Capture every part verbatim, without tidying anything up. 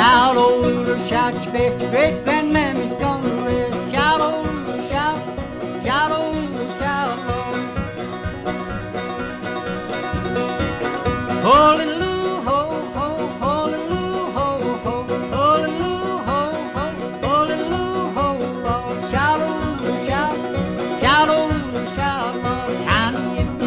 Shout, old Lulu, shout your best, your great grandmammy's gonna rest. Shout, old Lulu, shout, shout, old Lulu, shout, Lord. Oh, little Lou, ho, ho, ho, little Lou, ho, ho, ho, little Lou, ho, ho, ho, little Lou, ho, Lord. Shout, old Lulu, shout, shout, old Lulu, shout, Lord. Honey, if you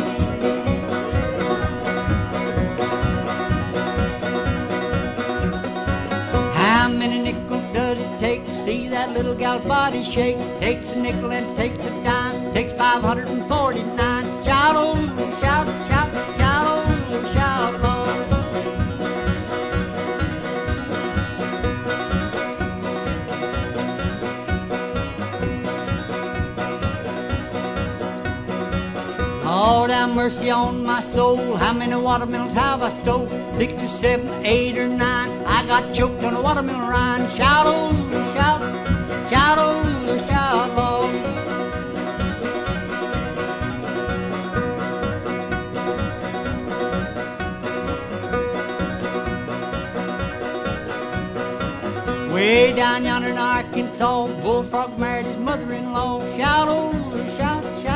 how many nickels does it take to see that little gal's body shake? Takes a nickel and takes a dime, takes five hundred forty-nine. Shout, old Lulu, shout, shout, shout, old Lulu, shout, Lord. Lord have mercy on my soul. How many watermelons have I stole? Six or seven, eight or nine. I got choked on a watermelon rind. Shout, old Lulu, shout, shout, old Lulu, shout, Lord. Way down yonder in Arkansas, Bullfrog married his mother-in-law. Shout, old Lulu, shout, shout.